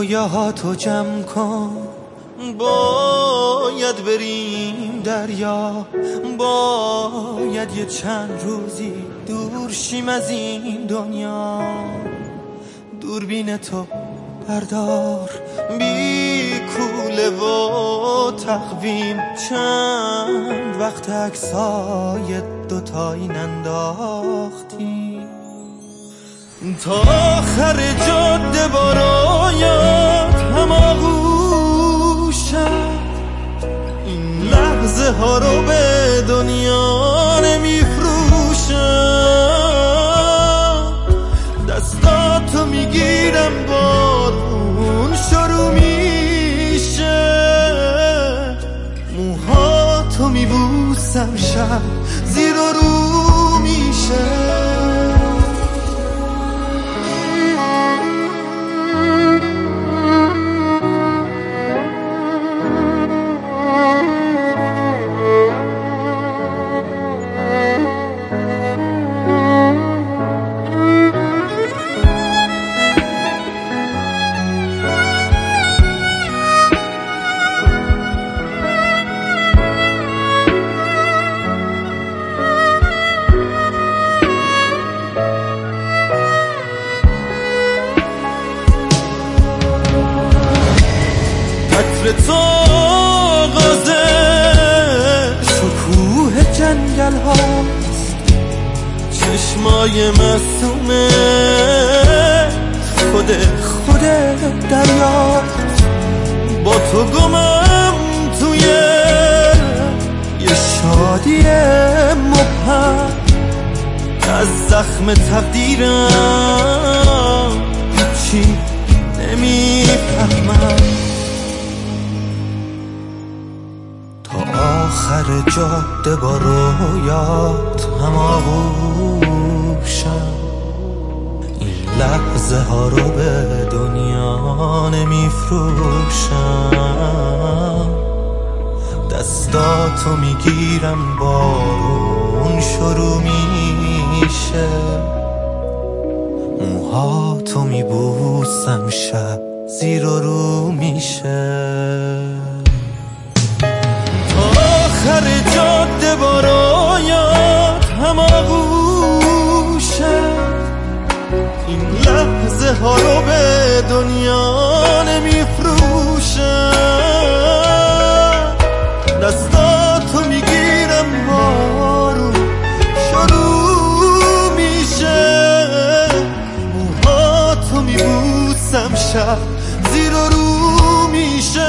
رویاهاتو جمع کن، باید بریم دریا، باید یه چند روزی دور شیم از این دنیا. دوربین تو بردار بی کوله و تقویم، چند وقت عکسای دوتایی ننداختیم. تا آخر جاده برایت هماغوشم، این لحظه ها رو به دنیا نمیفروشم. دستاتو میگیرم بارون شروع میشه، موهاتو میبوسم شب زیر و رو میشه. تو آغازه شکوه جنگل هاست، چشمای معصومه خود دریاست. با تو گمم توی یه شادی مبهم، از زخم تقدیرم هیچی نمیفهمم. آخر جاده با رویات هماغوشم، این لحظه ها رو به دنیا نمیفروشم. دستاتو میگیرم بارون شروع میشه، موهاتو میبوسم شب زیر و رو میشه. آخر جاده برایت هماغوشم، این لحظه ها رو به دنیا نمیفروشم. دستاتو میگیرم بارون شروع میشه، موهاتو میبوسم شب زیر و رو میشه.